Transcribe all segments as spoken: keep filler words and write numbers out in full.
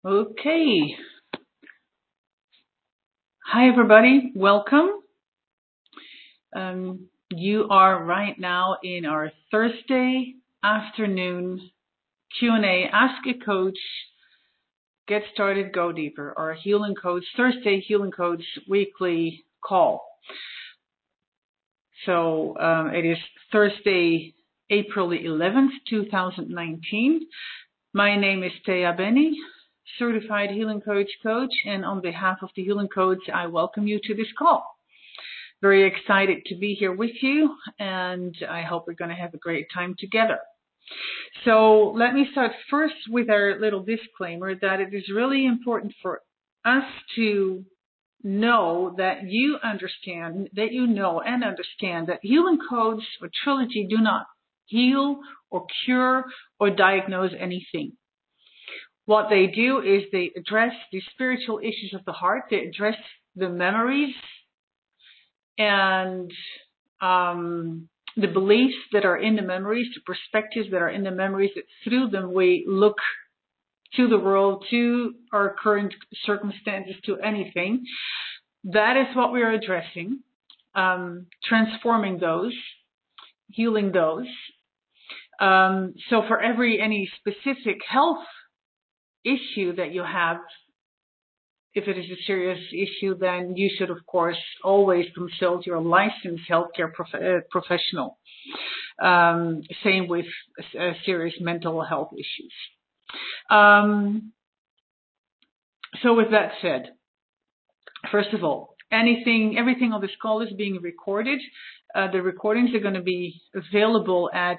Okay. Hi, everybody. Welcome. Um, you are right now in our Thursday afternoon Q and A. Ask a Coach, Get Started, Go Deeper, our Healing Coach, Thursday Healing Coach weekly call. So um, it is Thursday, April the eleventh, two thousand nineteen. My name is Thea Benny, Certified Healing Coach Coach, and on behalf of the Healing Coach, I welcome you to this call. Very excited to be here with you, and I hope we're going to have a great time together. So let me start first with our little disclaimer that it is really important for us to know that you understand, that you know and understand that Healing Codes or Trilogy do not heal or cure or diagnose anything. What they do is they address the spiritual issues of the heart. They address the memories and um, the beliefs that are in the memories, the perspectives that are in the memories, that through them we look to the world, to our current circumstances, to anything. That is what we are addressing, um, transforming those, healing those. Um, so for every any specific health issue that you have, if it is a serious issue, then you should, of course, always consult your licensed healthcare prof- uh, professional. Um, same with uh, serious mental health issues. Um, so with that said, first of all, anything, everything on this call is being recorded. Uh, the recordings are going to be available at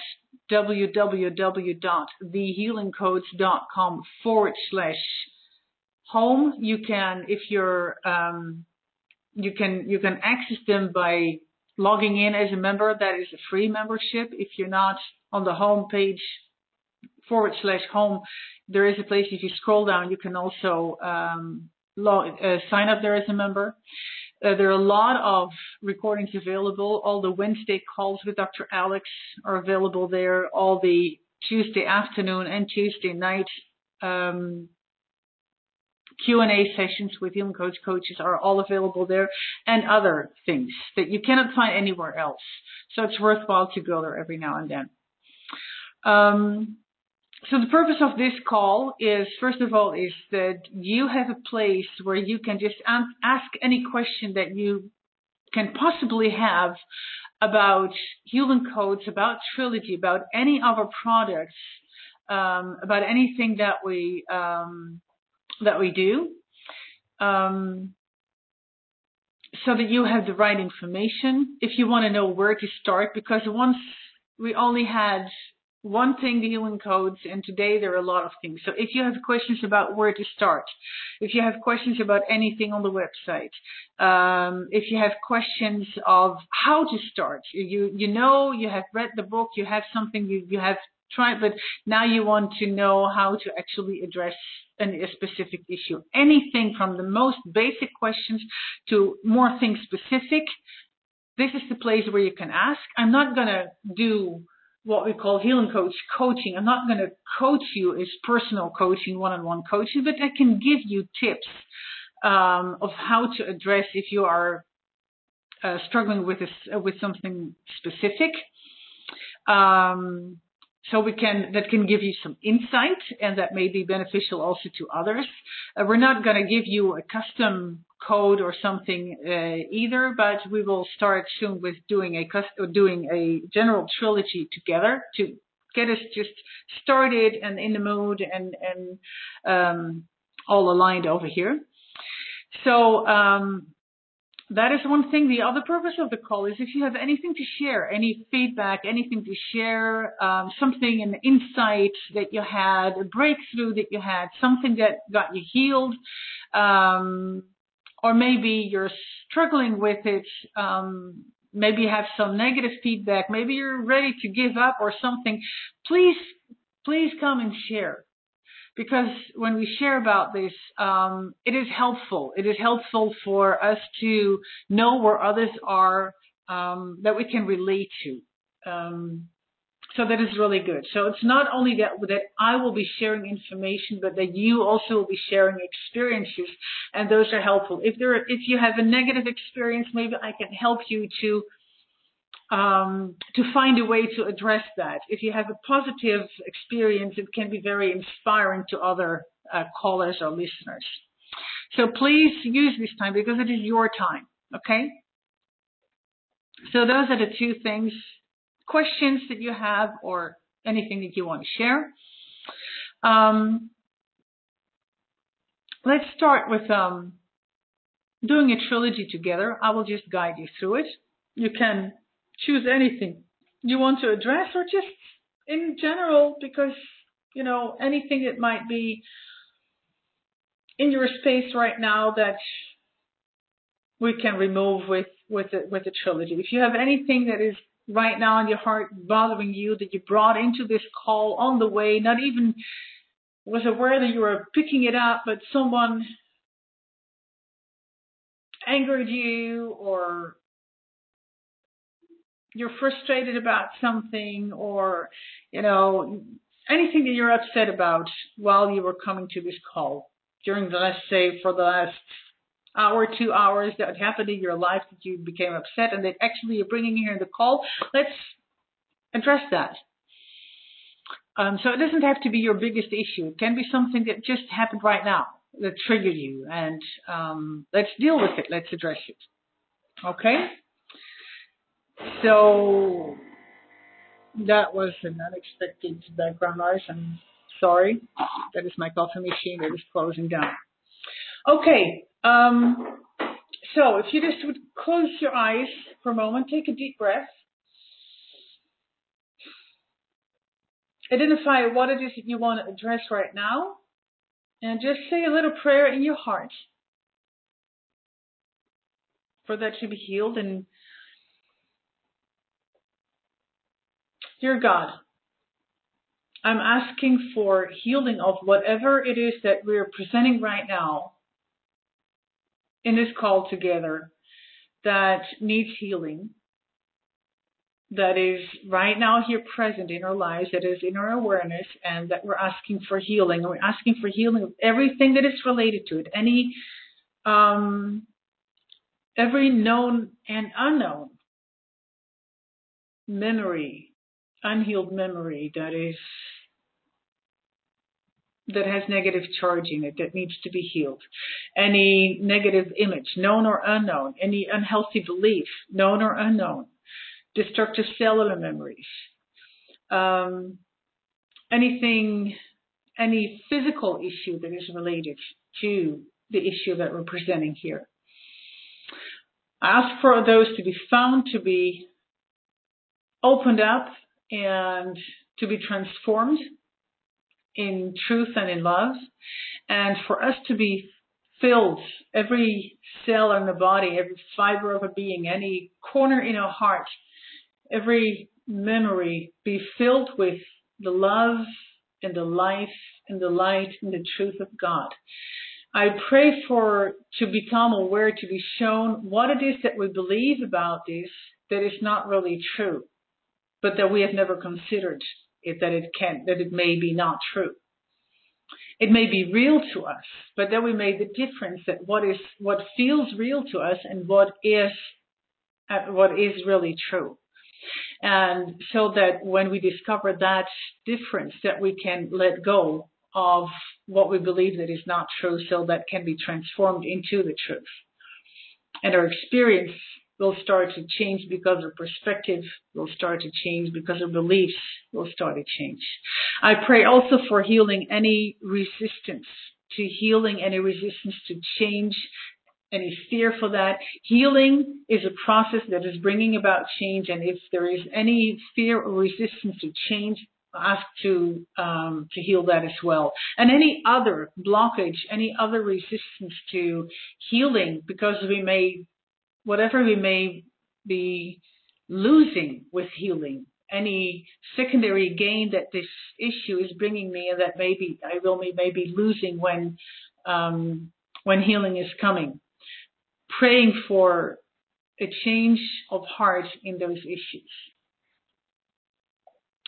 www.thehealingcoach.com forward slash home. You can, if you're, um, you can, you can access them by logging in as a member. That is a free membership. If you're not on the home page forward slash home, there is a place. If you scroll down, you can also um, log, uh, sign up there as a member. Uh, there are a lot of recordings available. All the Wednesday calls with Doctor Alex are available there. All the Tuesday afternoon and Tuesday night um, Q and A sessions with Healing Coach coaches are all available there, and other things that you cannot find anywhere else. So it's worthwhile to go there every now and then. Um, so the purpose of this call is, first of all, is that you have a place where you can just ask any question that you can possibly have about Healing Codes, about Trilogy, about any of our products, um, about anything that we um, that we do, um, so that you have the right information. If you want to know where to start, because once we only had one thing, the Healing Codes, and today there are a lot of things. So if you have questions about where to start, if you have questions about anything on the website, um, if you have questions of how to start, you you know, you have read the book, you have something you, you have tried, but now you want to know how to actually address an, a specific issue. Anything from the most basic questions to more things specific, this is the place where you can ask. I'm not going to do what we call Healing Coach coaching. I'm not going to coach you as personal coaching, one-on-one coaching, but I can give you tips um, of how to address if you are uh, struggling with this, uh, with something specific. Um, so we can that can give you some insight, and that may be beneficial also to others. Uh, we're not going to give you a custom code or something uh, either, but we will start soon with doing a custom, doing a general trilogy together to get us just started and in the mood and and um, all aligned over here. So um, that is one thing. The other purpose of the call is if you have anything to share, any feedback, anything to share, um, something, an insight that you had, a breakthrough that you had, something that got you healed, um, or maybe you're struggling with it, um, maybe you have some negative feedback, maybe you're ready to give up or something, please, please come and share. Because when we share about this, um, it is helpful. It is helpful for us to know where others are, um, that we can relate to. Um, So that is really good. So it's not only that that I will be sharing information, but that you also will be sharing experiences, and those are helpful. If there, if you have a negative experience, maybe I can help you to um, to find a way to address that. If you have a positive experience, it can be very inspiring to other uh, callers or listeners. So please use this time because it is your time. Okay. So those are the two things. Questions that you have or anything that you want to share. Um, let's start with um, doing a trilogy together. I will just guide you through it. You can choose anything you want to address or just in general, because, you know, anything that might be in your space right now that we can remove with, with, the, with the trilogy. If you have anything that is right now in your heart bothering you that you brought into this call on the way, not even was aware that you were picking it up, but someone angered you, or you're frustrated about something, or, you know, anything that you're upset about while you were coming to this call during the, let's say, for the last hour, two hours that happened in your life that you became upset and that actually you're bringing here in the call. Let's address that. Um, so it doesn't have to be your biggest issue. It can be something that just happened right now that triggered you, and um, let's deal with it. Let's address it. Okay? So that was an unexpected background noise. I'm sorry. That is my coffee machine that is closing down. Okay. Um, so if you just would close your eyes for a moment, take a deep breath. Identify what it is that you want to address right now, and just say a little prayer in your heart for that to be healed. And dear God, I'm asking for healing of whatever it is that we're presenting right now in this call together that needs healing, that is right now here present in our lives, that is in our awareness, and that we're asking for healing. And we're asking for healing of everything that is related to it, any, um, every known and unknown memory, unhealed memory that is that has negative charge in it, that needs to be healed. Any negative image, known or unknown, any unhealthy belief, known or unknown, destructive cellular memories, um, anything, any physical issue that is related to the issue that we're presenting here. I ask for those to be found, to be opened up, and to be transformed in truth and in love, and for us to be filled, every cell in the body, every fiber of a being, any corner in our heart, every memory be filled with the love and the life and the light and the truth of God. I pray for to become aware, to be shown what it is that we believe about this that is not really true, but that we have never considered it, that it can, that it may be not true. It may be real to us, but then we made the difference that what is, what feels real to us and what is, uh, what is really true. And so that when we discover that difference, that we can let go of what we believe that is not true, so that can be transformed into the truth. And our experience will start to change because our perspective will start to change, because our beliefs will start to change. I pray also for healing any resistance to healing, any resistance to change, any fear for that. Healing is a process that is bringing about change, and if there is any fear or resistance to change, ask to um, to heal that as well. And any other blockage, any other resistance to healing, because we may, whatever we may be losing with healing, any secondary gain that this issue is bringing me, and that maybe I will be maybe losing when um, when healing is coming. Praying for a change of heart in those issues.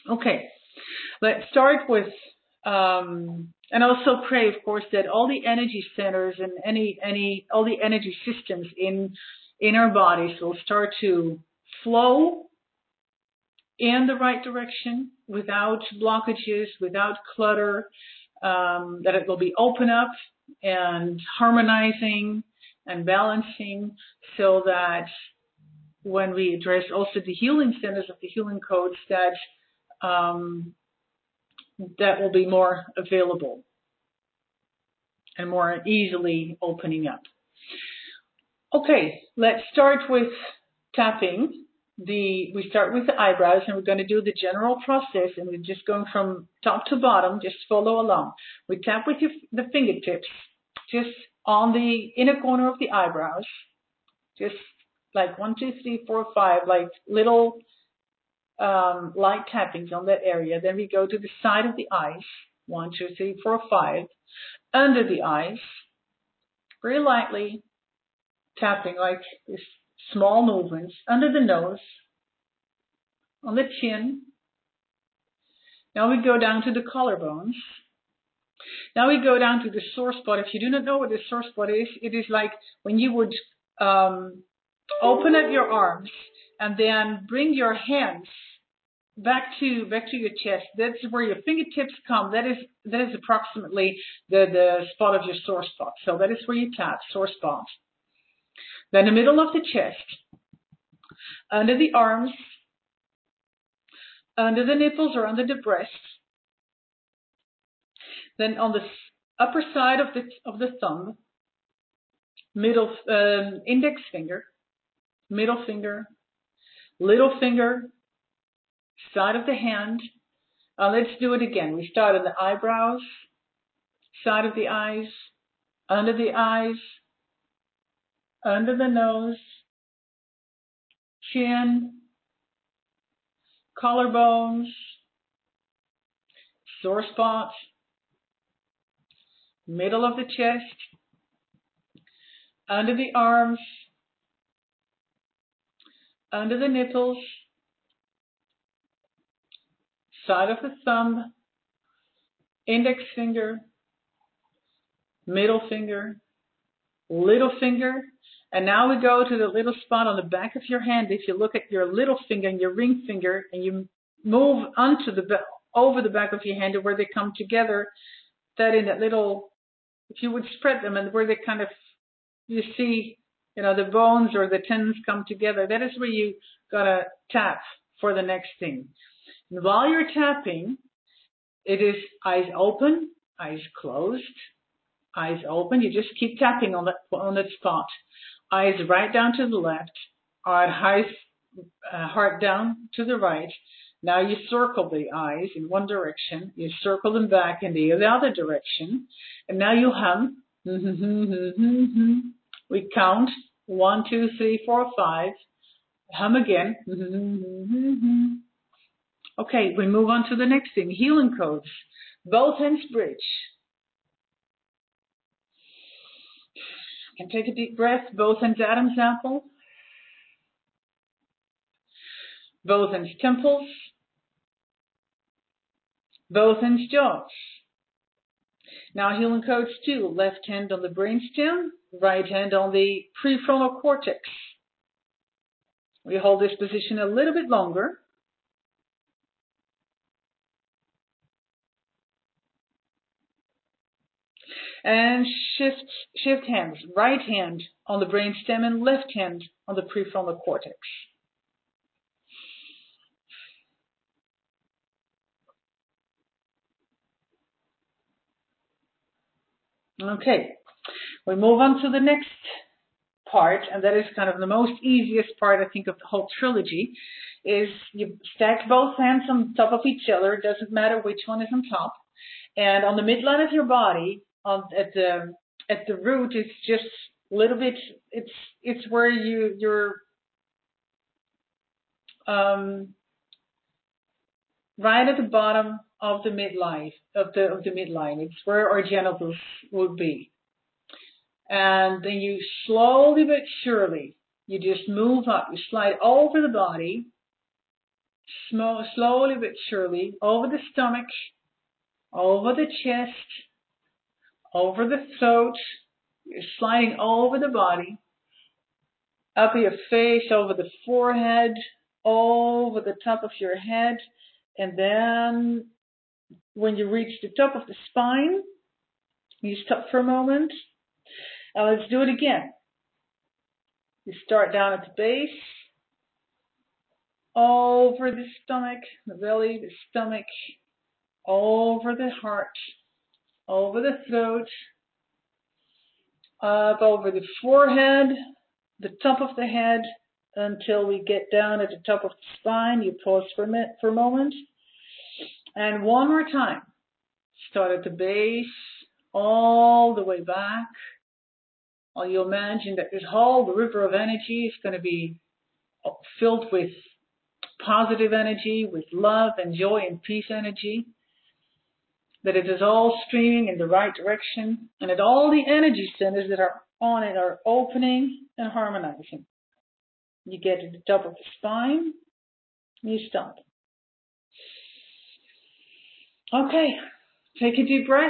Okay, let's start with, um, and also pray, of course, that all the energy centers and any any all the energy systems in in our bodies will start to flow in the right direction without blockages, without clutter, um, that it will be open up and harmonizing and balancing, so that when we address also the healing centers of the healing codes, that um, that will be more available and more easily opening up. Okay, let's start with tapping. The we start with the eyebrows, and we're going to do the general process, and we're just going from top to bottom. Just follow along. We tap with your, the fingertips just on the inner corner of the eyebrows, just like one, two, three, four, five, like little um, light tappings on that area. Then we go to the side of the eyes, one, two, three, four, five, under the eyes, very lightly tapping like this, small movements under the nose, on the chin. Now we go down to the collarbones. Now we go down to the sore spot. If you do not know what the sore spot is, it is like when you would um, open up your arms and then bring your hands back to back to your chest. That's where your fingertips come. That is that is approximately the the spot of your sore spot. So that is where you tap, sore spot. Then the middle of the chest, under the arms, under the nipples or under the breast. Then on the upper side of the of the thumb, middle um, index finger, middle finger, little finger, side of the hand. Uh, let's do it again. We start on the eyebrows, side of the eyes, under the eyes, under the nose, chin, collarbones, sore spot, middle of the chest, under the arms, under the nipples, side of the thumb, index finger, middle finger, little finger, and now we go to the little spot on the back of your hand. If you look at your little finger and your ring finger, and you move onto the over the back of your hand to where they come together, that in that little, if you would spread them and where they kind of, you see, you know, the bones or the tendons come together, that is where you gotta tap for the next thing. And while you're tapping, it is eyes open, eyes closed, eyes open. You just keep tapping on that on that spot. Eyes right down to the left, eyes uh, heart down to the right. Now you circle the eyes in one direction. You circle them back in the other direction, and now you hum. We count one, two, three, four, five. Hum again. Okay, we move on to the next thing. Healing codes. Both hands bridge. And take a deep breath. Both hands Adam's apple. Both hands temples. Both hands jaws. Now healing codes two. Left hand on the brainstem. Right hand on the prefrontal cortex. We hold this position a little bit longer. And shift shift hands. Right hand on the brainstem and left hand on the prefrontal cortex. Okay, we move on to the next part, and that is kind of the most easiest part, I think, of the whole trilogy, is you stack both hands on top of each other. It doesn't matter which one is on top. And on the midline of your body, on, at the at the root, it's just a little bit, it's it's where you, you're um, right at the bottom of the midline, of the of the midline. It's where our genitals would be. And then you slowly but surely, you just move up. You slide over the body Small, slowly but surely, over the stomach, over the chest, over the throat. You're sliding over the body, up your face, over the forehead, over the top of your head, and then when you reach the top of the spine, you stop for a moment. Now let's do it again. You start down at the base, over the stomach, the belly, the stomach, over the heart, over the throat, up over the forehead, the top of the head, until we get down at the top of the spine. You pause for a, minute, for a moment. And one more time. Start at the base, all the way back. While you imagine that this whole river of energy is going to be filled with positive energy, with love and joy and peace energy. That it is all streaming in the right direction, and that all the energy centers that are on it are opening and harmonizing. You get to the top of the spine, you stop. Okay, take a deep breath.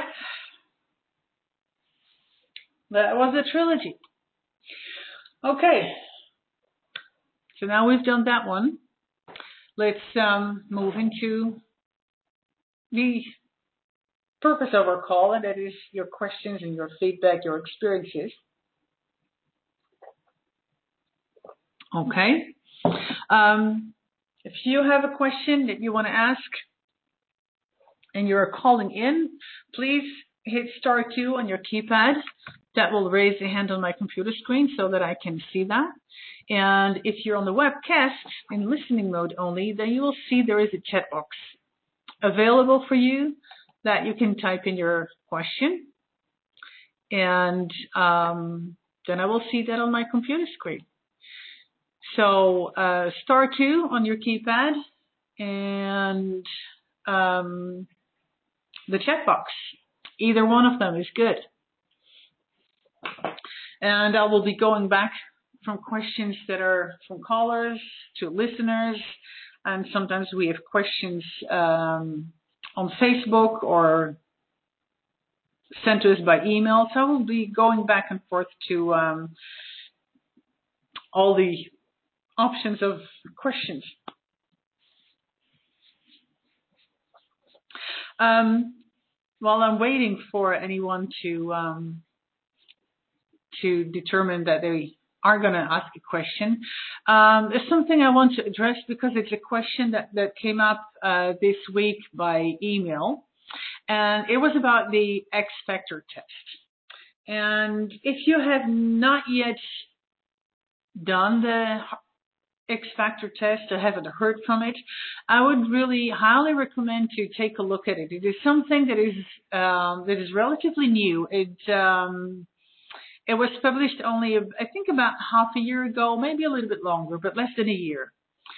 That was a trilogy. Okay, so now we've done that one. Let's um, move into the purpose of our call, and that is your questions and your feedback, your experiences. Okay. Um, if you have a question that you want to ask and you're calling in, please hit star two on your keypad. That will raise a hand on my computer screen so that I can see that. And if you're on the webcast in listening mode only, then you will see there is a chat box available for you that you can type in your question. And um, then I will see that on my computer screen. So uh, star two on your keypad and um, the chat box. Either one of them is good. And I will be going back from questions that are from callers to listeners. And sometimes we have questions um, on Facebook or sent to us by email. So I will be going back and forth to um, all the options of questions. Um, while I'm waiting for anyone to um, to determine that they are going to ask a question, um, there's something I want to address because it's a question that, that came up uh, this week by email, and it was about the X Factor test. And if you have not yet done the X Factor test or haven't heard from it, I would really highly recommend to take a look at it. It is something that is um, that is relatively new. It um, it was published only, I think, about half a year ago, maybe a little bit longer, but less than a year.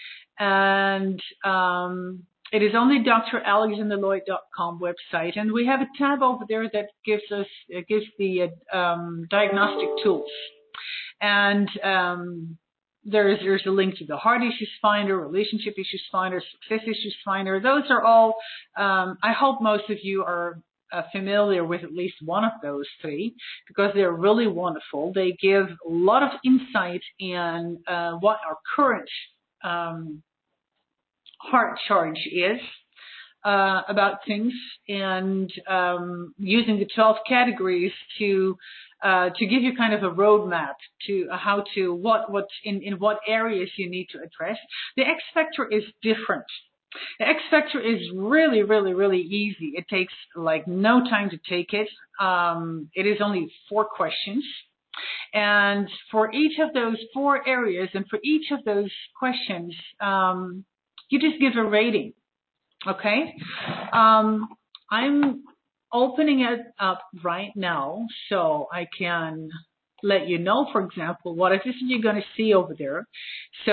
And um, it is on the D R alexander lloyd dot com website, and we have a tab over there that gives us uh, gives the uh, um, diagnostic tools. And um, There's, there's a link to the Heart Issues Finder, Relationship Issues Finder, Success Issues Finder. Those are all, um, I hope most of you are uh, familiar with at least one of those three because they're really wonderful. They give a lot of insight in uh, what our current um, heart charge is uh, about things, and um, using the twelve categories to Uh, to give you kind of a roadmap to uh, how to, what, what in, in what areas you need to address. The X Factor is different. The X Factor is really, really, really easy. It takes like no time to take it. Um, it is only four questions. And for each of those four areas and for each of those questions, um, you just give a rating. Okay? Um, I'm opening it up right now so I can let you know, for example, what it is you're going to see over there. So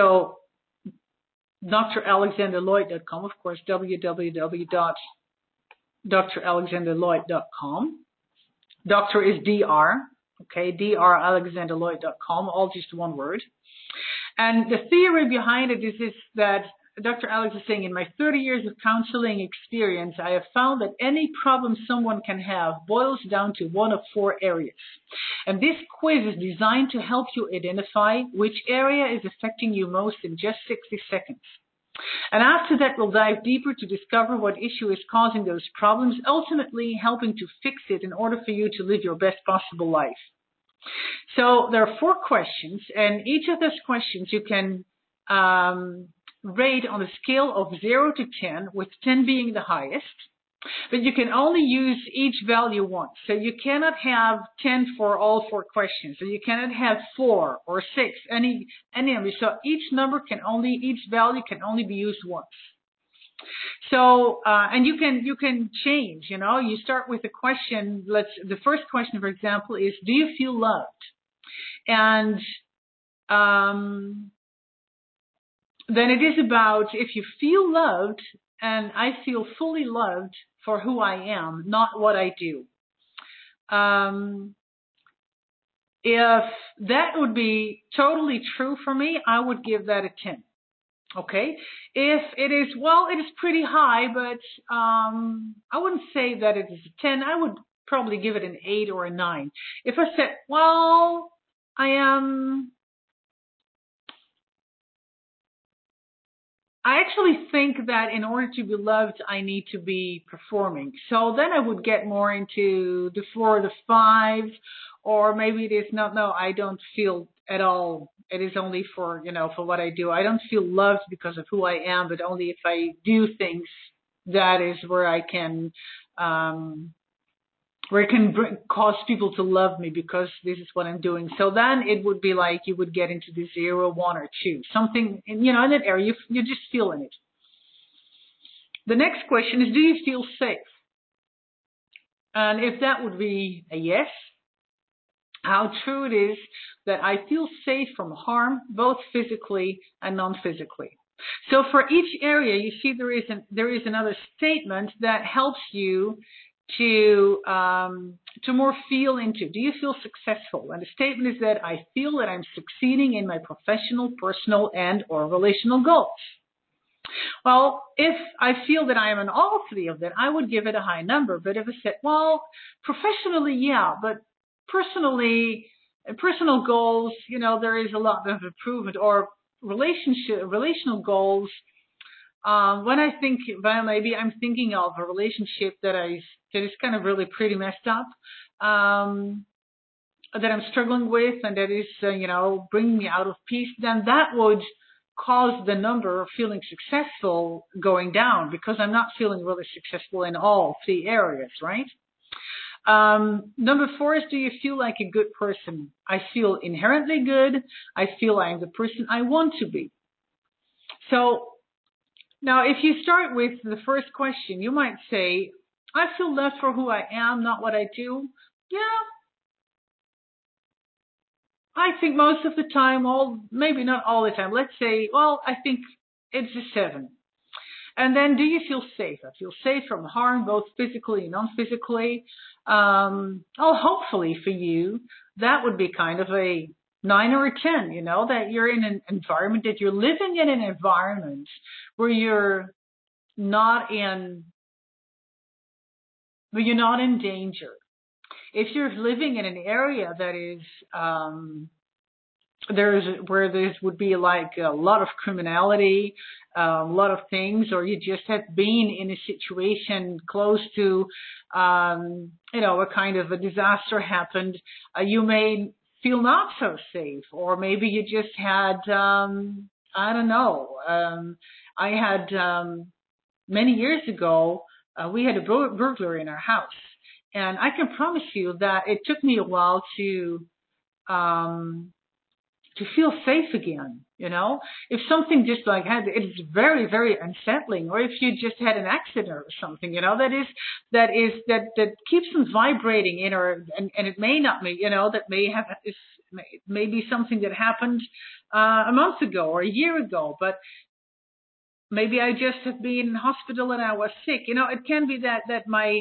D R alexander lloyd dot com, of course, w w w dot d r alexander lloyd dot com. Doctor is D R, okay, D R alexander lloyd dot com, all just one word. And the theory behind it is, is that Doctor Alex is saying, in my thirty years of counseling experience, I have found that any problem someone can have boils down to one of four areas. And this quiz is designed to help you identify which area is affecting you most in just sixty seconds. And after that, we'll dive deeper to discover what issue is causing those problems, ultimately helping to fix it in order for you to live your best possible life. So there are four questions, and each of those questions you can um, rate on a scale of zero to ten, with ten being the highest. But you can only use each value once. So you cannot have ten for all four questions. So you cannot have four or six, any any number. So each number can only, each value can only be used once. So uh, and you can you can change. You know, you start with a question. Let's the first question, for example, is, do you feel loved? And um, then it is about, if you feel loved, and I feel fully loved for who I am, not what I do. Um, if that would be totally true for me, I would give that a ten. Okay. If it is, well, it is pretty high, but um, I wouldn't say that it is a ten. I would probably give it an eight or a nine. If I said, well, I am, I actually think that in order to be loved, I need to be performing. So then I would get more into the four, the five, or maybe it is not, no, I don't feel at all. It is only for, you know, for what I do. I don't feel loved because of who I am, but only if I do things, that is where I can, um, where it can bring, cause people to love me because this is what I'm doing. So then it would be like you would get into the zero, one, or two. Something, you know, in that area, you, you just feel in it. The next question is, do you feel safe? And if that would be a yes, how true it is that I feel safe from harm, both physically and non-physically. So for each area, you see there is, an, there is another statement that helps you to um, to more feel into. Do you feel successful? And the statement is that I feel that I'm succeeding in my professional, personal, and or relational goals. Well, if I feel that I am in all three of them, I would give it a high number. But if I said, well, professionally, yeah, but personally, personal goals, you know, there is a lot of improvement. Or relationship, relational goals. Um, when I think, well, maybe I'm thinking of a relationship that I that is kind of really pretty messed up, um, that I'm struggling with, and that is, uh, you know, bringing me out of peace. Then that would cause the number of feeling successful going down, because I'm not feeling really successful in all three areas, right? Um, number four is, do you feel like a good person? I feel inherently good. I feel I'm the person I want to be. So now, if you start with the first question, you might say, I feel loved for who I am, not what I do. Yeah, I think most of the time, all maybe not all the time. Let's say, well, I think it's a seven. And then, do you feel safe? I feel safe from harm, both physically and non-physically. Um, oh, hopefully for you, that would be kind of a nine or a ten, you know, that you're in an environment, that you're living in an environment where you're not in, where you're not in danger. If you're living in an area that is, um, there's where there would be like a lot of criminality, uh, a lot of things, or you just have been in a situation close to, um, you know, a kind of a disaster happened, uh, you may feel not so safe, or maybe you just had, um, I don't know, um, I had um, many years ago, uh, we had a bur- burglar in our house, and I can promise you that it took me a while to. Um, to feel safe again, you know, if something just like had, it's very, very unsettling, or if you just had an accident or something, you know, that is, that is, that, that keeps them vibrating in, or, and, and it may not be, you know, that may have, is, may be something that happened, uh, a month ago or a year ago, but maybe I just have been in hospital and I was sick, you know, it can be that, that my,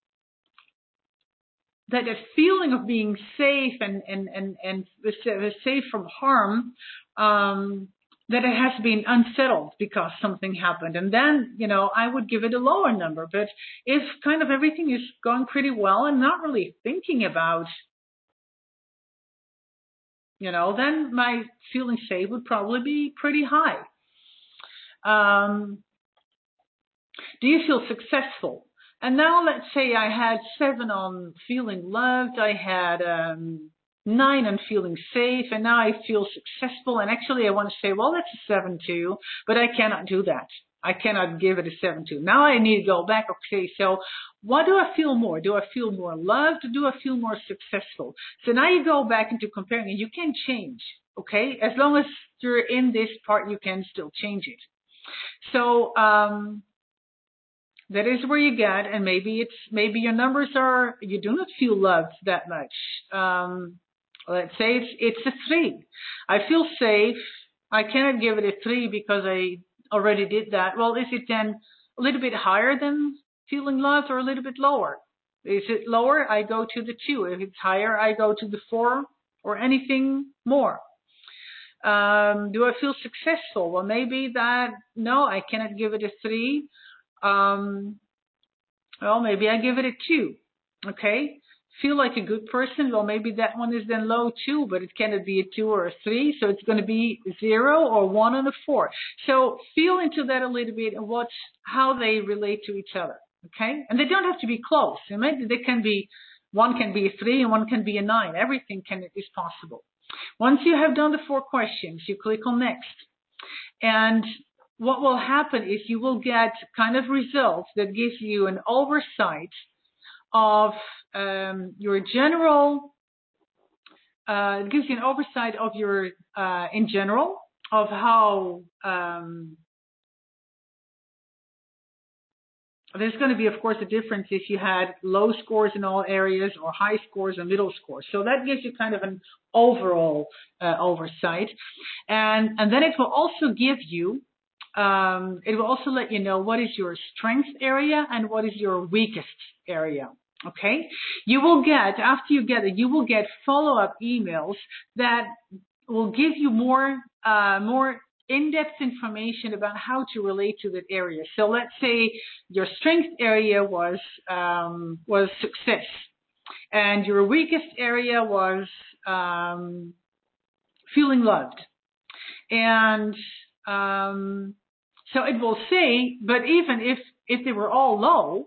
that that feeling of being safe and and and and safe from harm, um, that it has been unsettled because something happened. And then, you know, I would give it a lower number. But if kind of everything is going pretty well and not really thinking about, you know, then my feeling safe would probably be pretty high. Um, do you feel successful? And now let's say I had seven on feeling loved. I had um, nine on feeling safe, and now I feel successful. And actually I want to say, well, that's a seven too, but I cannot do that. I cannot give it a seven too. Now I need to go back. Okay, so what do I feel more? Do I feel more loved, or do I feel more successful? So now you go back into comparing, and you can change. Okay, as long as you're in this part, you can still change it. So um, that is where you get, and maybe it's maybe your numbers are, you do not feel loved that much. Um, let's say it's it's a three. I feel safe. I cannot give it a three because I already did that. Well, is it then a little bit higher than feeling loved, or a little bit lower? Is it lower? I go to the two. If it's higher, I go to the four, or anything more. Um, do I feel successful? Well, maybe that, no, I cannot give it a three. Um, well, maybe I give it a two. Okay. Feel like a good person. Well, maybe that one is then low too, but it cannot be a two or a three. So it's going to be zero or one and a four. So feel into that a little bit and watch how they relate to each other. Okay. And they don't have to be close. Maybe they can be, one can be a three and one can be a nine. Everything can is possible. Once you have done the four questions, you click on next. And what will happen is you will get kind of results that gives you an oversight of um, your general, uh, it gives you an oversight of your, uh, in general, of how, um, there's going to be, of course, a difference if you had low scores in all areas or high scores or middle scores. So that gives you kind of an overall uh, oversight. And, and then it will also give you, um, it will also let you know what is your strength area and what is your weakest area. Okay? You will get, after you get it, you will get follow-up emails that will give you more, uh, more in-depth information about how to relate to that area. So let's say your strength area was um, was success, and your weakest area was um, feeling loved. And um, so it will say, but even if if they were all low,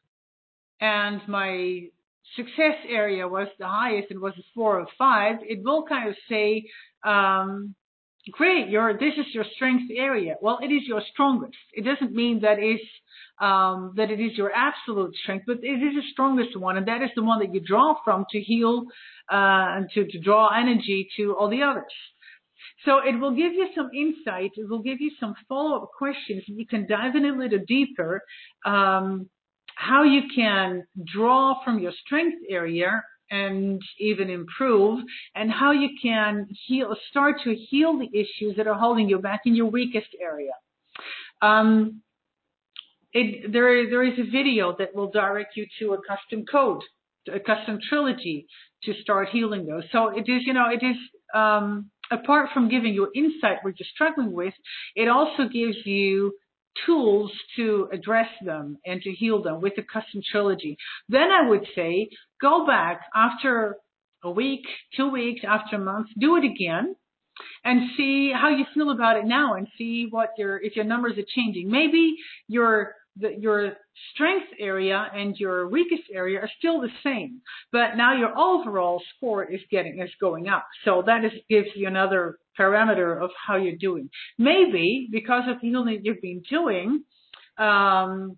and my success area was the highest, it was a four or five, it will kind of say, um, great, your this is your strength area. Well, it is your strongest. It doesn't mean that is um, that it is your absolute strength, but it is the strongest one, and that is the one that you draw from to heal uh, and to, to draw energy to all the others. So it will give you some insight. It will give you some follow-up questions. You can dive in a little deeper. Um, how you can draw from your strength area and even improve, and how you can heal, start to heal the issues that are holding you back in your weakest area. Um, it, there, there is a video that will direct you to a custom code, a custom trilogy to start healing those. So it is, you know, it is, um, apart from giving you insight what you're struggling with, it also gives you tools to address them and to heal them with the custom trilogy. Then I would say, go back after a week, two weeks, after a month, do it again and see how you feel about it now, and see what your, if your numbers are changing. Maybe your, the, your strength area and your weakest area are still the same, but now your overall score is getting, is going up. So that is, gives you another parameter of how you're doing. Maybe because of the healing you've been doing, um,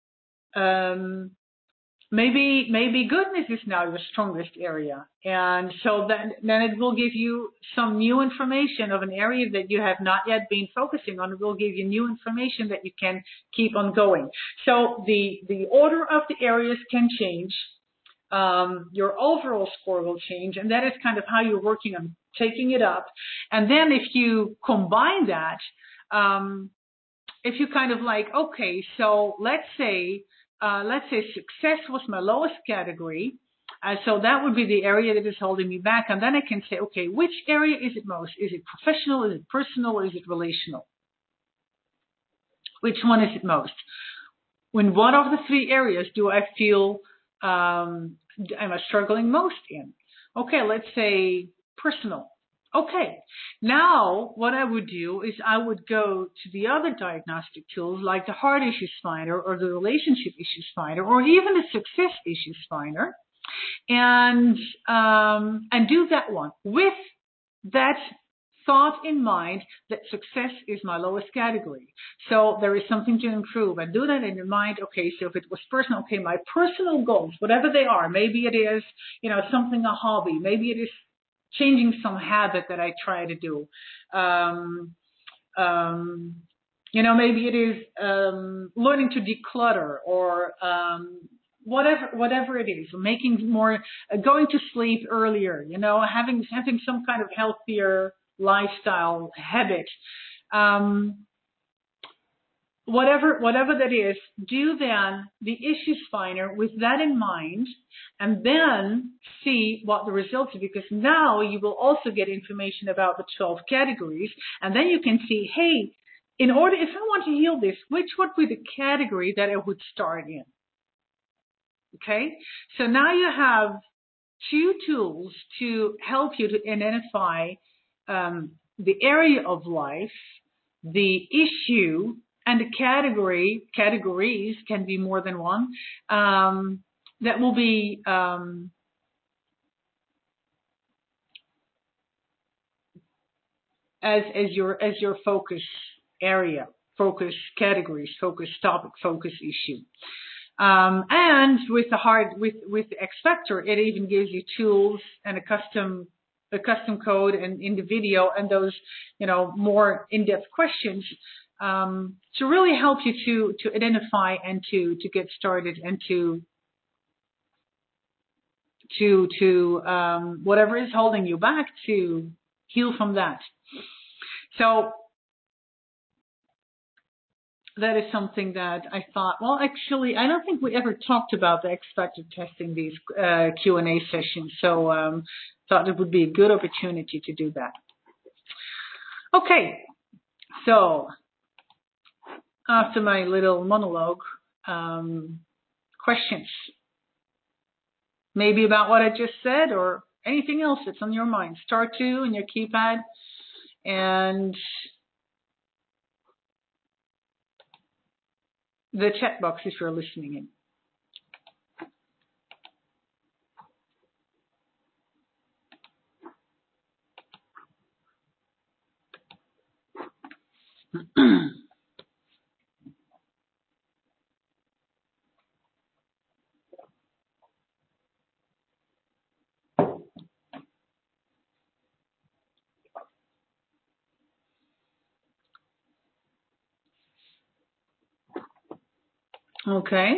um, maybe maybe goodness is now your strongest area, and so then then it will give you some new information of an area that you have not yet been focusing on. It will give you new information that you can keep on going. So the the order of the areas can change. Um, your overall score will change, and that is kind of how you're working on taking it up. And then if you combine that, um, if you kind of like, okay, so let's say, uh, let's say success was my lowest category, Uh, so that would be the area that is holding me back. And then I can say, okay, which area is it most? Is it professional? Is it personal? Is it relational? Which one is it most? In what of the three areas do I feel um, am I struggling most in? Okay, let's say personal. Okay, now what I would do is I would go to the other diagnostic tools like the Heart Issues Finder or the Relationship Issues Finder or even the Success Issues Finder, and um, and do that one with that thought in mind that success is my lowest category. So there is something to improve, and do that in your mind. Okay, so if it was personal, okay, my personal goals, whatever they are, maybe it is, you know, something, a hobby, maybe it is changing some habit that I try to do. Um, um, you know, maybe it is um, learning to declutter or um, whatever whatever it is, making more, uh, going to sleep earlier. You know, having having some kind of healthier lifestyle habit. Um, whatever whatever that is, do then the issues finder with that in mind, and then see what the results are, because now you will also get information about the twelve categories, and then you can see, hey, in order, if I want to heal this, which would be the category that I would start in? Okay, so now you have two tools to help you to identify um, the area of life, the issue, and the category. Categories can be more than one. Um, that will be um, as as your as your focus area, focus categories, focus topic, focus issue. Um, and with the hard, with, with the X Factor, it even gives you tools and a custom, a custom code and in the video and those, you know, more in-depth questions, um, to really help you to, to identify and to, to get started and to, to, to, um, whatever is holding you back, to heal from that. So, that is something that I thought, well, actually, I don't think we ever talked about the X Factor testing, these uh, Q and A sessions. So um, thought it would be a good opportunity to do that. Okay, so after my little monologue, um, questions. Maybe about what I just said or anything else that's on your mind. Star two in your keypad and the chat box if you're listening in. Okay.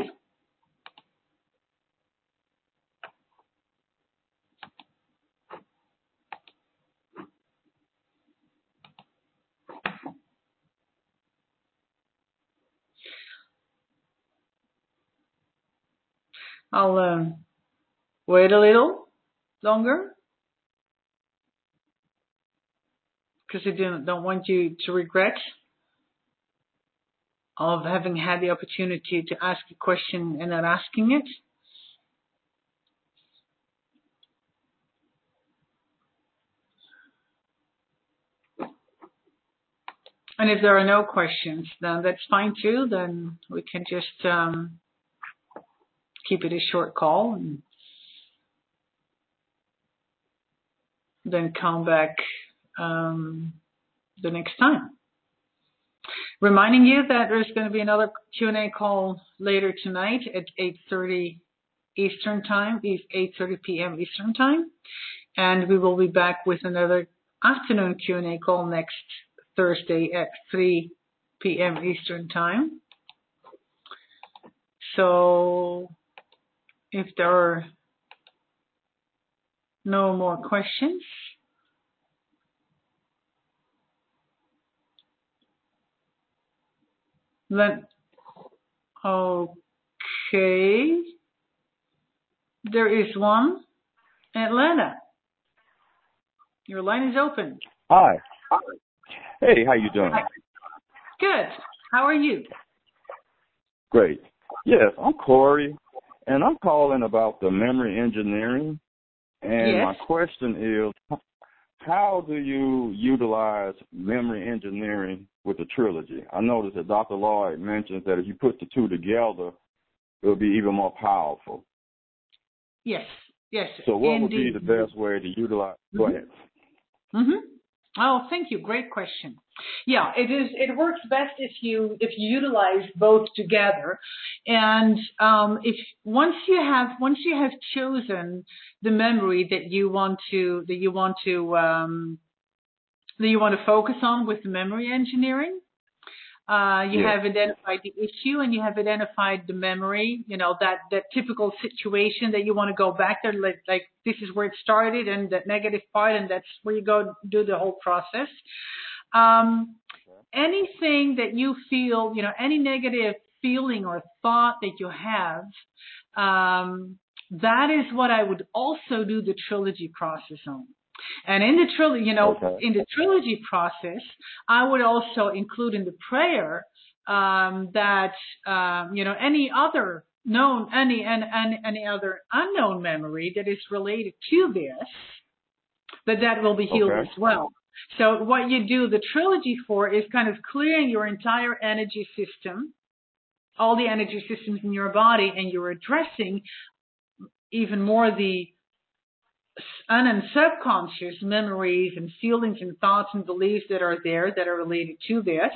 I'll um, wait a little longer because I don't, don't want you to regret of having had the opportunity to ask a question and not asking it. And if there are no questions, then that's fine too. Then we can just um, keep it a short call and then come back um, the next time. Reminding you that there's going to be another Q and A call later tonight at eight thirty Eastern Time, eight thirty p.m. Eastern Time. And we will be back with another afternoon Q and A call next Thursday at three p.m. Eastern Time. So if there are no more questions, then okay. There is one. Atlanta, your line is open. Hi. Hey, how you doing? Good. How are you? Great. Yes, I'm Corey, and I'm calling about the memory engineering. And Yes. my question is, how do you utilize memory engineering with the trilogy? I noticed that Doctor Lloyd mentions that if you put the two together, it will be even more powerful. Yes. Yes. So what Indeed. would be the best way to utilize? Mm-hmm. Go ahead. Mm-hmm. Oh, thank you. Great question. Yeah, it is. It works best if you if you utilize both together, and um, if once you have once you have chosen the memory that you want to that you want to um, that you want to focus on with the memory engineering. Uh, you Yeah. have identified the issue and you have identified the memory, you know, that, that typical situation that you want to go back there, like, like this is where it started and that negative part, and that's where you go do the whole process. Um, anything that you feel, you know, any negative feeling or thought that you have, um, that is what I would also do the trilogy process on. And in the trilogy, you know, Okay. in the trilogy process, I would also include in the prayer um, that um, you know any other known, any and any, any other unknown memory that is related to this, that that will be healed Okay. as well. So what you do the trilogy for is kind of clearing your entire energy system, all the energy systems in your body, and you're addressing even more the un- and subconscious memories and feelings and thoughts and beliefs that are there that are related to this.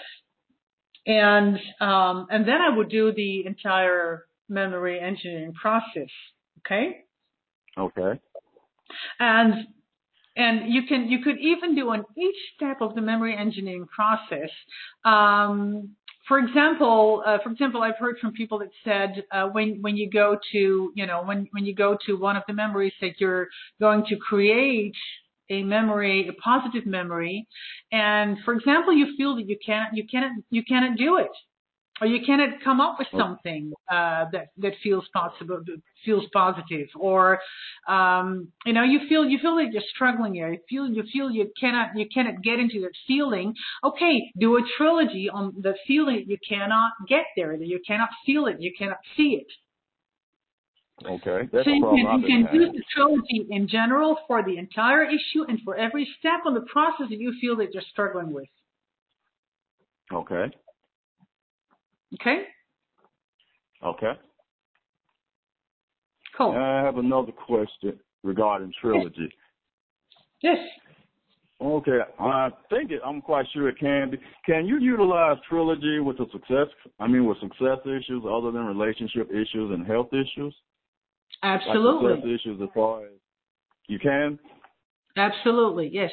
And um, and then I would do the entire memory engineering process. Okay. Okay. And and you can you could even do on each step of the memory engineering process. Um, For example, uh, for example, I've heard from people that said uh, when when you go to you know when when you go to one of the memories that you're going to create a memory, a positive memory, and for example, you feel that you can't you cannot you cannot do it, or you cannot come up with something uh, that that feels possible, feels positive, or um, you know you feel you feel that you're struggling here. You feel you feel you cannot you cannot get into that feeling. Okay, do a trilogy on the feeling that you cannot get there, that you cannot feel it, you cannot see it. Okay, that's So the you problem can I've you been can use having. the trilogy in general for the entire issue and for every step on the process that you feel that you're struggling with. Okay. Okay. Okay. Cool. I have another question regarding trilogy. Yes. Okay, I think it, I'm quite sure it can be. Can you utilize trilogy with the success? I mean, with success issues other than relationship issues and health issues? Absolutely. Like success issues as far as you can? Absolutely. Yes.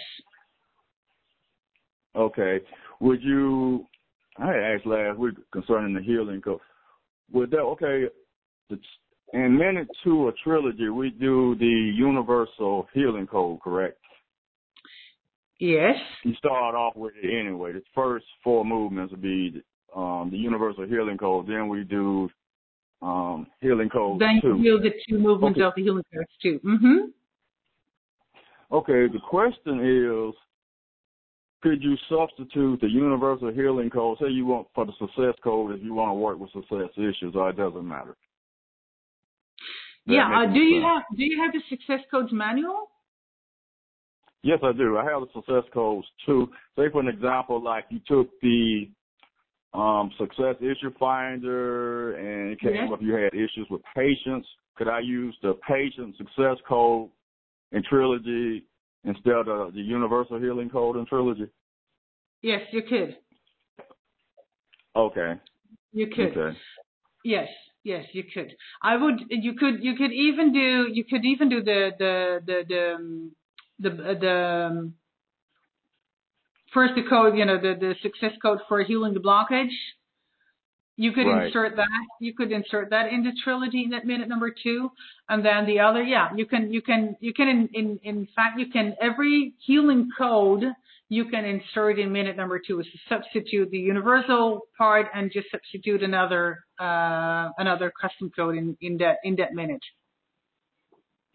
Okay. Would you, I had asked last week concerning the healing code. Would that, okay, the, in minute two of trilogy, we do the universal healing code, correct? Yes. You start off with it anyway. The first four movements would be um, the universal healing code. Then we do um, healing code Then two. you do the two movements Okay. of the healing codes too. Mm-hmm. Okay, the question is, could you substitute the universal healing code? Say you want for the success code if you want to work with success issues, or it doesn't matter. Does Yeah. that make Uh, any do you sense? have Do you have the success codes manual? Yes, I do. I have the success codes too. Say for an example, like you took the um, success issue finder and it came Yes. up you had issues with patients. Could I use the patient success code in Trilogy instead of the universal healing code in Trilogy? Yes, you could. Okay. You could. Okay. Yes. Yes, you could. I would. You could. You could even do. You could even do the the the the um, the, the um, first the code. You know the the success code for healing the blockage. You could Right. insert that. You could insert that in the trilogy in that minute number two, and then the other. Yeah, you can. You can. You can. In in, in fact, you can every healing code you can insert in minute number two is to substitute the universal part and just substitute another uh, another custom code in, in that in that minute.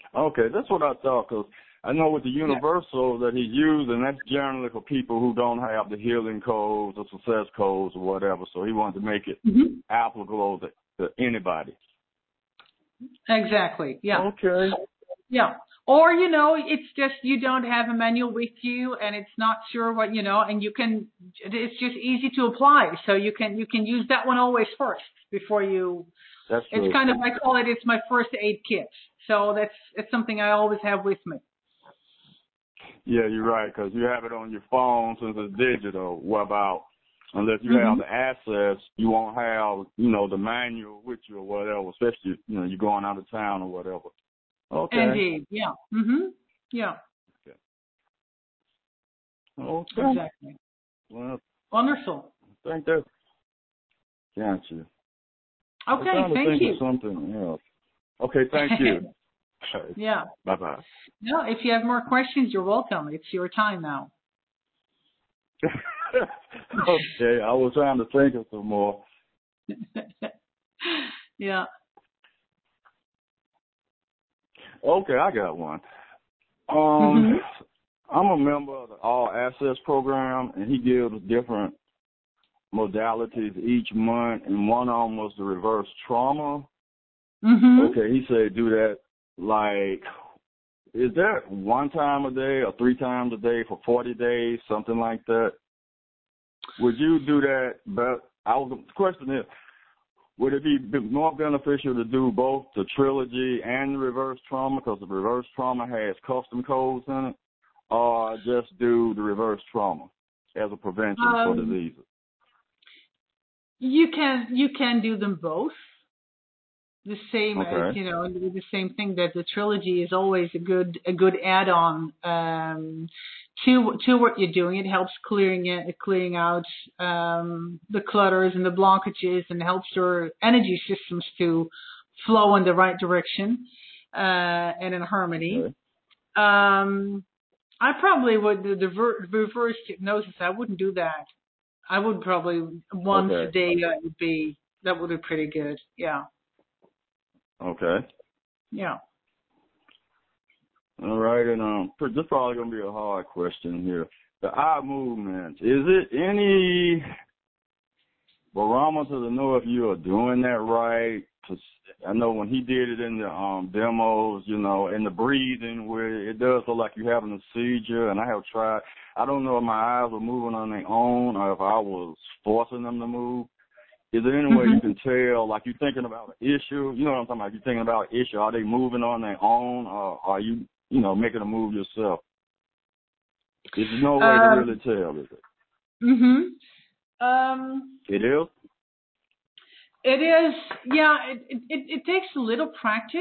Okay, that's what I thought, because I know with the universal that he's using, that's generally for people who don't have the healing codes or success codes or whatever, so he wanted to make it mm-hmm. applicable to, to anybody. Exactly, yeah. Okay. Yeah. Or, you know, it's just you don't have a manual with you and it's not sure what, you know, and you can, it's just easy to apply. So you can, you can use that one always first before you, that's true. It's kind of, I call it, it's my first aid kit. So that's, it's something I always have with me. Yeah, you're right, because you have it on your phone since it's digital. What about, unless you mm-hmm. have the access, you won't have, you know, the manual with you or whatever, especially, you know, you're going out of town or whatever. Okay. Indeed, yeah. Mm-hmm. Yeah. Okay. Okay. Exactly. Well, wonderful. I think that's, got you. Okay, I'm trying to thank think you. of something else. Okay, thank you. Yeah. Bye-bye. No, if you have more questions, you're welcome. It's your time now. Okay, I was trying to think of some more. Yeah. Okay, I got one. Um, mm-hmm. I'm a member of the All Access program, and he gives different modalities each month, and one of them was the reverse trauma. Mm-hmm. Okay, he said do that, like, is that one time a day or three times a day for forty days, something like that? Would you do that? But I was, the question is, would it be more beneficial to do both the trilogy and the reverse trauma, because the reverse trauma has custom codes in it, or just do the reverse trauma as a prevention um, for diseases? You can you can do them both. The same okay. as, you know, the same thing that the trilogy is always a good a good add-on um, to to what you're doing. It helps clearing it, clearing out um, the clutters and the blockages, and helps your energy systems to flow in the right direction uh, and in harmony. Okay. Um, I probably would do the ver- reverse hypnosis. I wouldn't do that. I would probably once okay. a day. That would be that would be pretty good. Yeah. Okay. Yeah. All right, and um, this is probably gonna be a hard question here. The eye movement, is it any barometer to know if you are doing that right? Cause I know when he did it in the um demos, you know, and the breathing, where it does look like you're having a seizure, and I have tried. I don't know if my eyes were moving on their own or if I was forcing them to move. Is there any way mm-hmm. you can tell, like you're thinking about an issue, you know what I'm talking about, you're thinking about an issue, are they moving on their own, or are you, you know, making a move yourself? There's no way um, to really tell, is it? Mm-hmm. Um, it is? It is, yeah, it, it, it takes a little practice.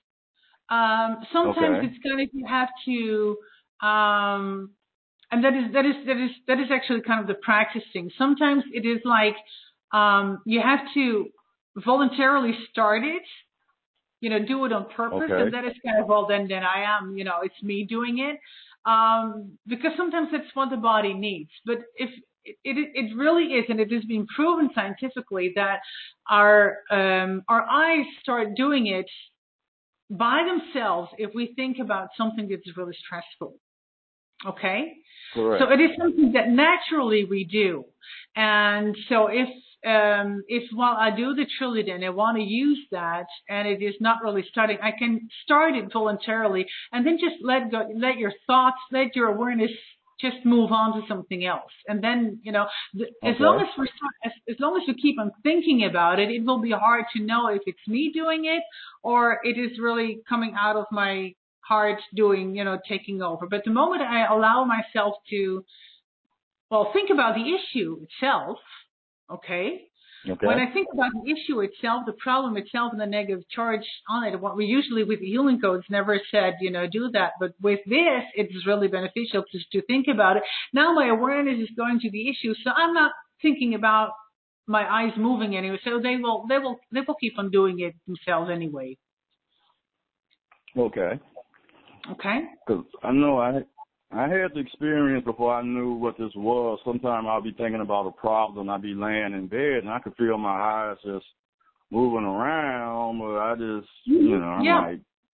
Um, sometimes okay. it's kind of, you have to, um, and that is, that is, that is, that is actually kind of the practicing. Sometimes it is like, Um, you have to voluntarily start it, you know, do it on purpose. Okay. And that is kind of, well, then, then I am, you know, it's me doing it. Um, because sometimes that's what the body needs. But if it, it, it really is, and it has been proven scientifically that our, um, our eyes start doing it by themselves if we think about something that's really stressful. Okay. Correct. So it is something that naturally we do. And so if, um, if while I do the trilogy and I want to use that and it is not really starting, I can start it voluntarily and then just let go, let your thoughts, let your awareness just move on to something else. And then, you know, the, okay. as long as we're, as, as long as we keep on thinking about it, it will be hard to know if it's me doing it or it is really coming out of my heart doing, you know, taking over. But the moment I allow myself to, well, think about the issue itself, okay? Okay. When I think about the issue itself, the problem itself, and the negative charge on it, what we usually with the healing codes never said, you know, do that. But with this, it's really beneficial to, to think about it. Now my awareness is going to the issue, so I'm not thinking about my eyes moving anyway. So they will, they will, they will keep on doing it themselves anyway. Okay. Okay. Because I know I I had the experience before I knew what this was. Sometimes I'll be thinking about a problem, I'll be laying in bed, and I could feel my eyes just moving around, but I just, you know, I'm yeah. like,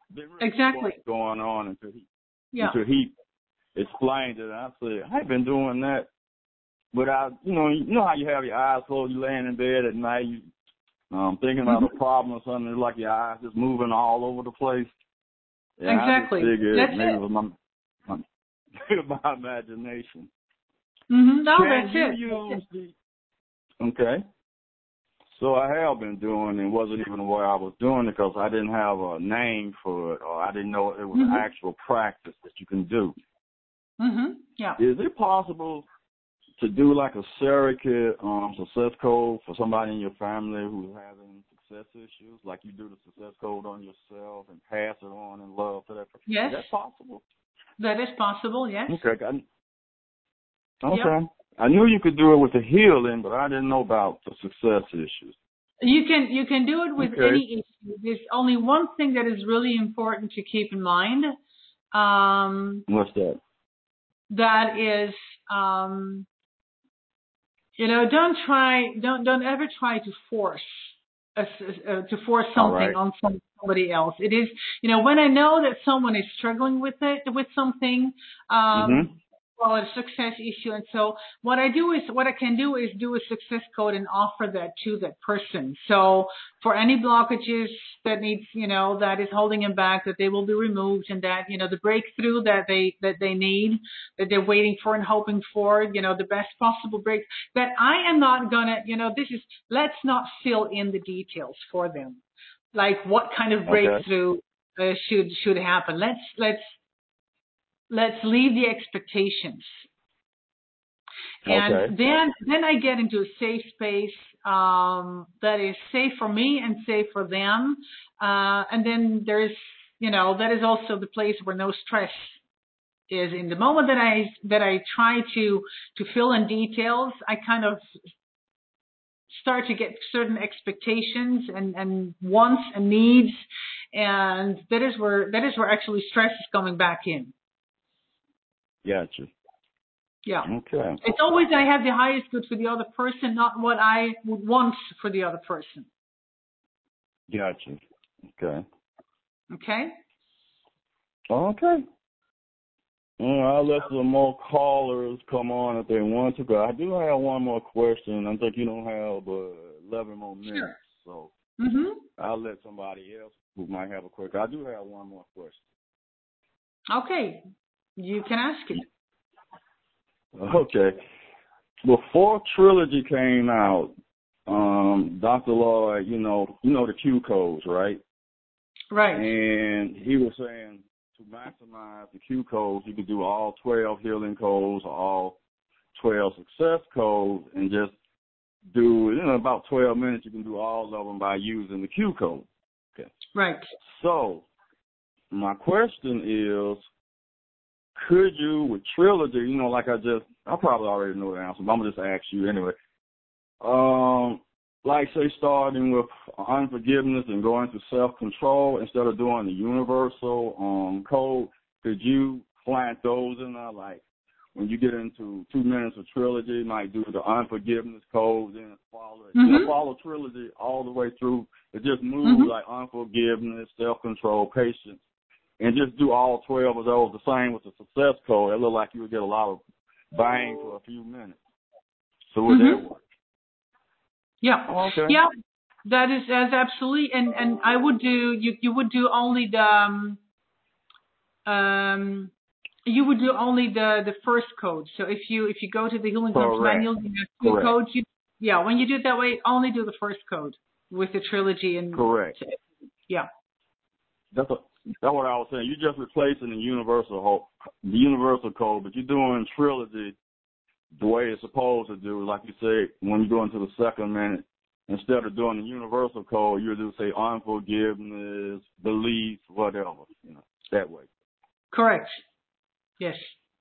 Didn't really exactly. know what's going on until he Yeah. until he explained it. And I said, I've been doing that, but I, you know, you know how you have your eyes closed, you laying in bed at night, you um, thinking about Mm-hmm. a problem or something, it's like your eyes just moving all over the place. Yeah, Exactly. I just figured That's maybe it. it was my my, my imagination. Mm-hmm. No, Can that's you it. use the okay? So I have been doing it. Wasn't even aware I was doing it because I didn't have a name for it, or I didn't know it was Mm-hmm. an actual practice that you can do. Mm-hmm. Yeah. Is it possible to do like a surrogate um, success code for somebody in your family who's having success issues, like you do the success code on yourself and pass it on in love to that person? Yes. Is that possible? That is possible. Yes. Okay. I, okay. Yep. I knew you could do it with the healing, but I didn't know about the success issues. You can you can do it with Okay. any issue. There's only one thing that is really important to keep in mind. Um, What's that? that is, um, you know, don't try, don't don't ever try to force a, uh, to force All something right. on some, somebody else. It is, you know, when I know that someone is struggling with it, with something, um, Mm-hmm. well, a success issue. And so what I do is, what I can do is do a success code and offer that to that person. So for any blockages that needs, you know, that is holding them back, that they will be removed, and that, you know, the breakthrough that they, that they need, that they're waiting for and hoping for, you know, the best possible break, that I am not gonna, you know, this is, let's not fill in the details for them. Like what kind of Okay. breakthrough uh, should, should happen. Let's, let's, Let's leave the expectations. And Okay. then, then I get into a safe space, um, that is safe for me and safe for them. Uh, and then there's, you know, that is also the place where no stress is. In the moment that I, that I try to, to fill in details, I kind of start to get certain expectations and, and wants and needs. And that is where, that is where actually stress is coming back in. Gotcha. Yeah. Okay. It's always I have the highest good for the other person, not what I would want for the other person. Gotcha. Okay. Okay? Okay. Well, I'll let some more callers come on if they want to. But I do have one more question. I think you don't have uh, eleven more minutes, Sure. so Mm-hmm. I'll let somebody else who might have a question. I do have one more question. Okay. You can ask it. Okay. Before Trilogy came out, um, Doctor Lloyd, you know, you know the Q codes, right? Right. And he was saying to maximize the Q codes, you could do all twelve healing codes or all twelve success codes and just do, you know, about twelve minutes, you can do all of them by using the Q code. Okay. Right. So my question is, could you, with Trilogy, you know, like I just, I probably already know the answer, but I'm going to just ask you anyway. Um, like, say, starting with unforgiveness and going to self-control instead of doing the universal um, code, could you plant those in there? Like, when you get into two minutes of Trilogy, you might do the unforgiveness code, then follow it. Mm-hmm. You know, follow Trilogy all the way through. It just moves Mm-hmm. like unforgiveness, self-control, patience. And just do all twelve of those the same with the success code. It looked like you would get a lot of bang for a few minutes. So would Mm-hmm. that work? Yeah. Okay. Yeah. That is as absolutely, and, and I would do, you, you would do only the, um, um, you would do only the, the first code. So if you, if you go to the Healing Codes Correct. manual, you have two Correct. codes. You, yeah. When you do it that way, only do the first code with the Trilogy and. Correct. Yeah. That's a, that's what I was saying. You're just replacing the universal ho- the universal code, but you're doing Trilogy the way it's supposed to do. Like you say, when you go into the second minute, instead of doing the universal code, you do say unforgiveness, belief, whatever, you know, that way. Correct. Yes.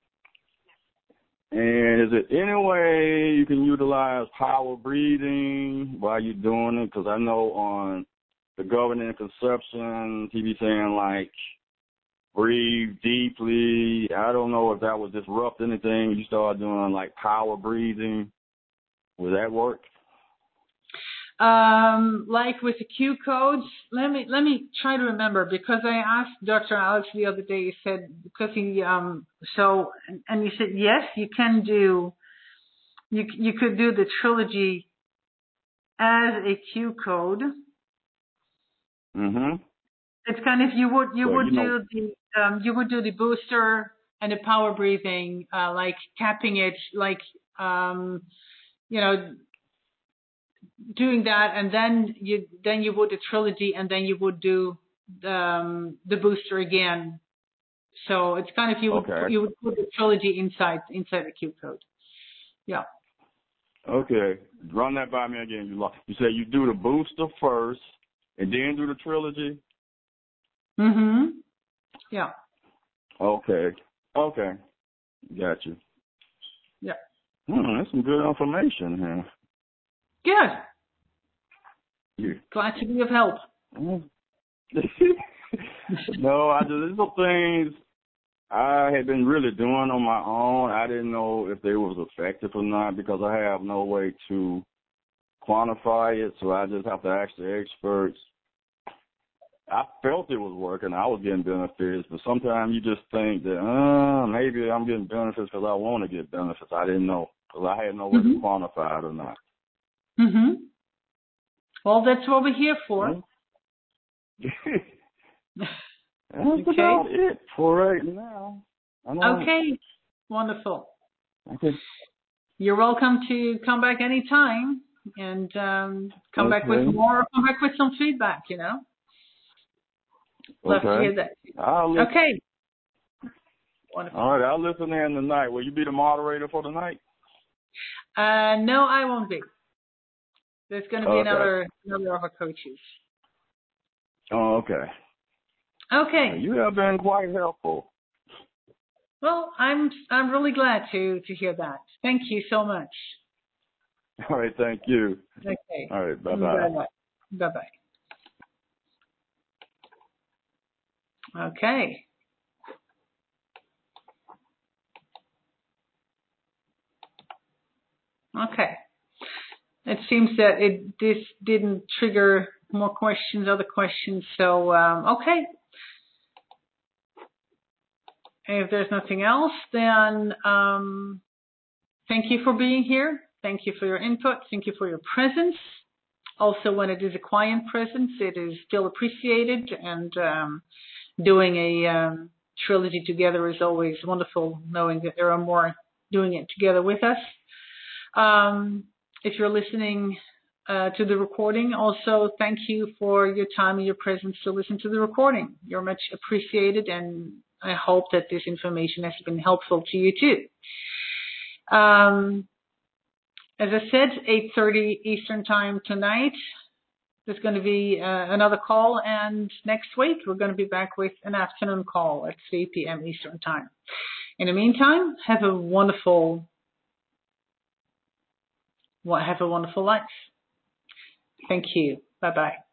And is it any way you can utilize power breathing while you're doing it? Because I know on the Governing Conception, he be saying, like, breathe deeply. I don't know if that would disrupt anything. You start doing, like, power breathing. Would that work? Um, like with the Q codes, let me let me try to remember, because I asked Doctor Alex the other day. He said, because he um so and he said yes, you can do you you could do the trilogy as a Q code. Mhm. It's kind of you would you Well, would you know. do the um you would do the booster and the power breathing, uh, like capping it, like um you know. doing that, and then you then you would the trilogy, and then you would do um, the booster again. So it's kind of you would Okay. you would put the trilogy inside inside the Q code. Yeah. Okay. Run that by me again. You lo- you said you do the booster first, and then do the trilogy. Mhm. Yeah. Okay. Okay. Got you. Yeah. Hmm, that's some good information here. Good. Yeah. Glad to be of help. No, I just there's some things I had been really doing on my own. I didn't know if they was effective or not because I have no way to quantify it. So I just have to ask the experts. I felt it was working. I was getting benefits, but sometimes you just think that, uh, maybe I'm getting benefits because I want to get benefits. I didn't know because I had no way Mhm. to quantify it or not. Mhm. Well, that's what we're here for. That's Okay. about it for right now. I know. Okay. Wonderful. Okay. You're welcome to come back anytime and um, come back with Okay. more. Come back with some feedback. You know. Love to Okay. hear that. I'll listen. Okay. Wonderful. All right. I'll listen in tonight. Will you be the moderator for tonight? Uh, no, I won't be. There's going to be Okay. another another of our coaches. Oh, okay. Okay. Well, you have been quite helpful. Well, I'm I'm really glad to to hear that. Thank you so much. All right. Thank you. Okay. All right. Bye Bye bye. bye. Bye bye. Okay. Okay. It seems that it this didn't trigger more questions, other questions. So um, okay. If there's nothing else, then um, thank you for being here. Thank you for your input. Thank you for your presence. Also, when it is a quiet presence, it is still appreciated. And um, doing a um, trilogy together is always wonderful, knowing that there are more doing it together with us. Um, if you're listening uh, to the recording, also thank you for your time and your presence to listen to the recording. You're much appreciated, and I hope that this information has been helpful to you too. Um, as I said, eight thirty Eastern Time tonight. There's going to be uh, another call, and next week we're going to be back with an afternoon call at three p.m. Eastern Time. In the meantime, have a wonderful, have a wonderful life. Thank you. Bye bye.